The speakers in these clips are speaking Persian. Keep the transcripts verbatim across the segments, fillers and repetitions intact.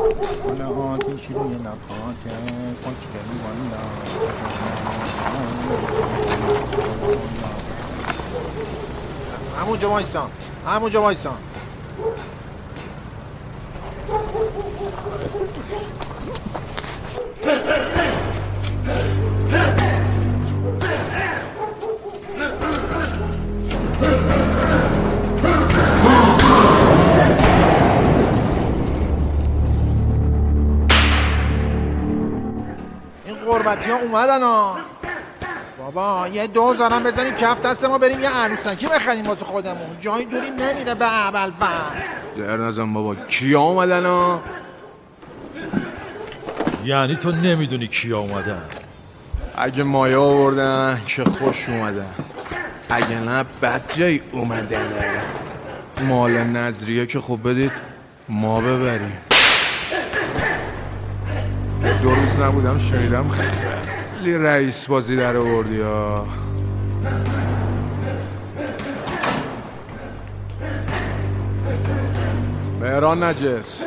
حالا آتیشی روی لبات خوشگلی والا. همونجا وایسان، همونجا وایسان. قربتی ها اومدن ها. بابا یه دوز هم بزنیم کف دست ما بریم یه عروسکی بخریم واسه خودمون. جایی دوریم نمیره به اول فر. در نزن بابا کیا اومدن ها؟ یعنی تو نمیدونی کیا اومدن؟ اگه مایا آوردن که خوش اومدن، اگه نه بد جایی اومدن. مال نظریه که خب بدید ما ببریم. دو روز نبودم شنیدم خیلی رئیس بازی در آوردی ها. مهران نجس،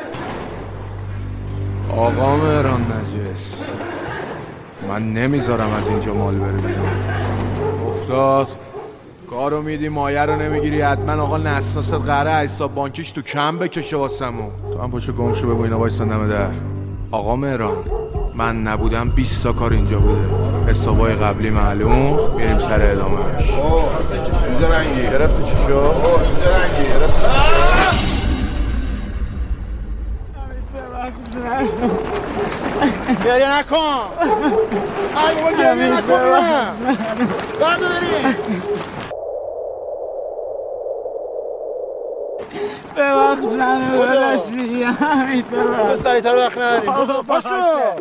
آقا مهران نجس، من نمیذارم از اینجا مال بره بیرون. افتاد کارو میدی مایه رو نمیگیری، حتما آقا نسناست قراره حساب بانکیش تو کم بکشه واسمون. تو هم پاشو گم شو بگو اینا وایسن دم در. آقا مهران من نبودم بیست تا کار اینجا بوده، حسابای قبلی معلوم، میریم سر ادامهش. اوه چیزه رنگی گرفتی چی شو؟ اوه چیزه رنگی گرفتی. گریه نکن. ای بابا گریه نکن. برده بریم. ببخش منو بلاشی حمید ببخش. بس دهیتر وقت نداریم. بابا پاشو.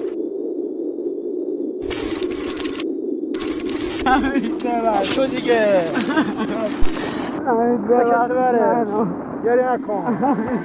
حمید ببخش. پاشو دیگه. حمید ببخش. گریه نکن.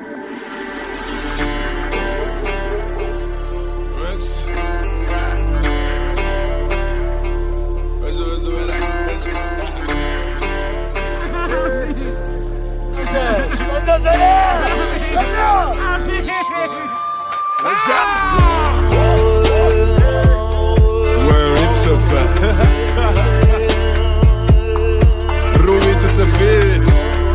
روی تو سفید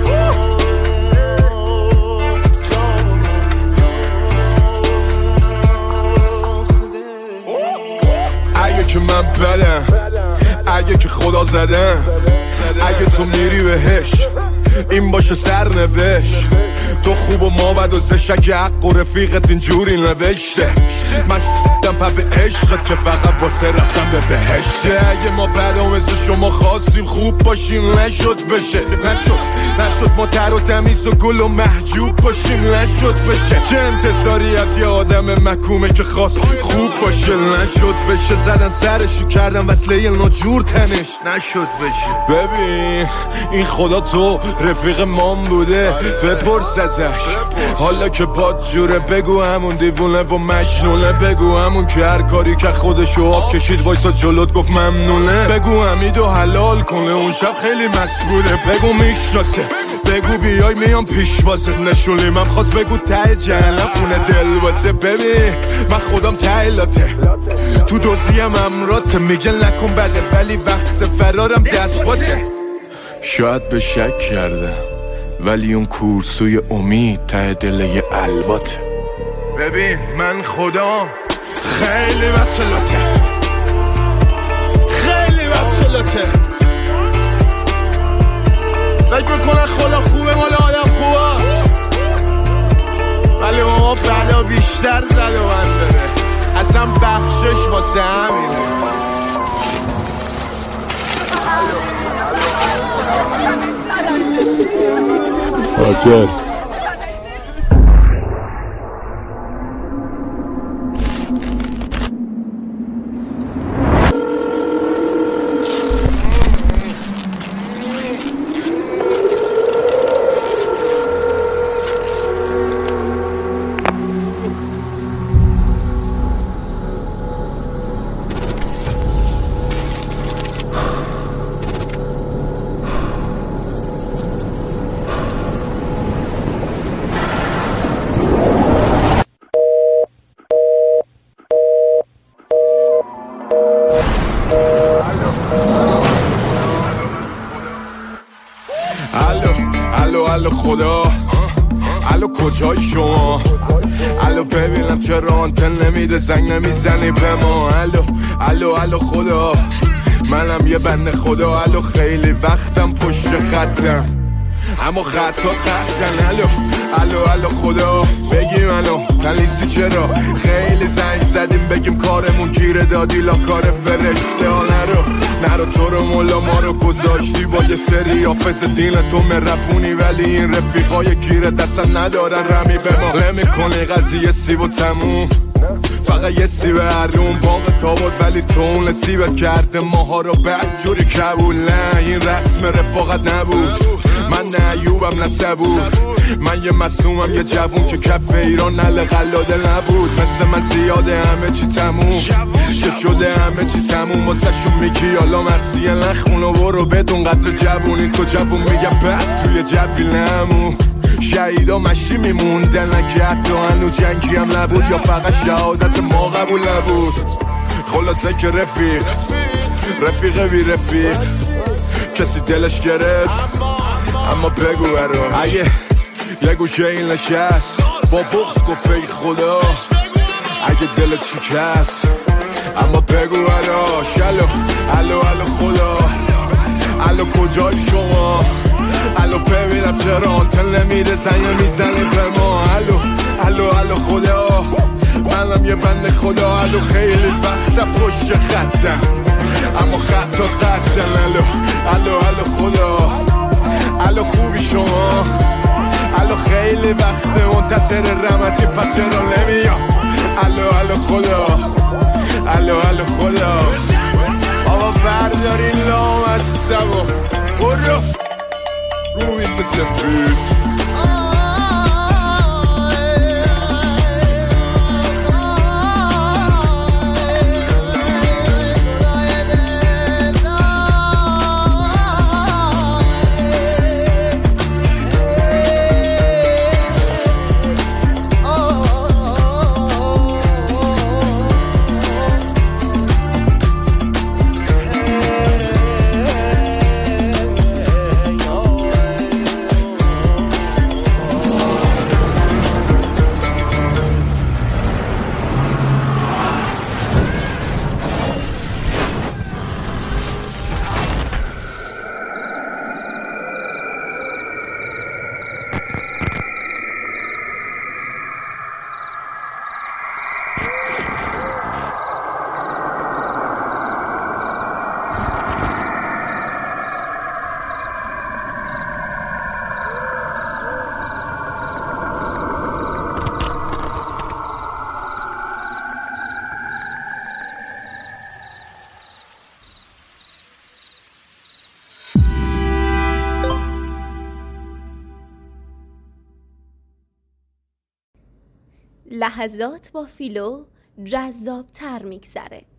اگه که من بدم، اگه که خدا زدم، اگه تو میری بهش این باشه سرنوشت. تو خوب و ما بد و زشک حق و رفیقت اینجوری نوشته. من شدم پا به عشقت که فقط واسه رفتم به بهشته. اگه ما بد و مثل شما خواستیم خوب باشیم نشد بشه، نشد نشد ما تر و تمیز و گل و محجوب باشیم نشد بشه. چه انتظاری از یه آدم محکومه که خواست خوب باشه نشد بشه. زدن سرشو کردن وصله ناجور تنش نشد بشه. ببین این خدا تو رفیق مام بوده، بپرس ازش حالا که باد جوره. بگو همون دیوونه و مجنونه، بگو همون که هر کاری که خودشو آب کشید وایسا جلوت گفت ممنونه. بگو حمیدو حلال کنه اون شب خیلی مسئوله. بگو میشناسه، بگو بیای میام پیش واسه. نشونیم هم خواست بگو ته جهنم خونه دل واسه. ببین من خودم ته لاته، تو دوزیم امراته. میگه نکن بده ولی وقت فرارم دست باته. شاید به شک کردم ولی اون کورسوی امید ته دل یه الواته. ببین من خودم خیلی بچلاته، خیلی بچلاته. فکر میکنن خدا خوبه مال آدم خوبه، ولی ما بلا بیشتر زد و من داره. اصلا بخشش واسه همینه. آجل الو خدا الو کجای شما الو ببینم چرا آنتن نمیده زنگ نمیزنی به ما الو الو الو خدا منم یه بنده خدا الو خیلی وقتم پشت خطم اما خطا قطعن الو الو الو خدا بگیم الو تلیسی چرا خیلی زنگ زدیم بگیم کارمون گیره دادی لا کار فرشته ها نرو نرو تو رو مولا ما رو گذاشتی با یه سری حافظ دین تو مرفونی ولی این رفیقای گیره دستن ندارن رمی به ما نمی کنی قضیه سیب و تموم فقط یه سیب هرون باقی تابد ولی تو اون سیبت کرده ماها رو بد جوری کبول نه این رسم رفاقت نبود من نه ایوبم نه صبور من یه مسومم یه جوون که کف ایران نل قلاده نبود مثل من زیاده همه چی تموم که شده همه چی تموم واسه شون میگی حالا مرسیه نخون و برو بدون قدر جوونی تو جوون میگه بد توی جوی نمون شهیدا مشی میموندن اگه حتی هنوز جنگی هم نبود یا فقط شهادت ما قبول نبود خلاصه که رفیق رفیق بی رفیق کسی دلش گرفت اما بگو برام اگه یه گوشه این نشست با بغض گفت ای خدا اگه دلت شکست اما بگو براش الو الو الو خدا الو کجای شما الو ببینم چرا آنتن نمیده زنگ میزنه به ما الو الو الو خدا منم یه بنده خدا الو خیلی وقتم پشت خطم اما خطا قطعن الو الو الو خدا الو خوبی شما الو خیلی وقته منتظر رحمتی پس چرا نمیام الو الو خدا الو الو خدا بابا برداری لام از سبا برو روی تو سفید لحظات با فیلو جذاب تر میگذره.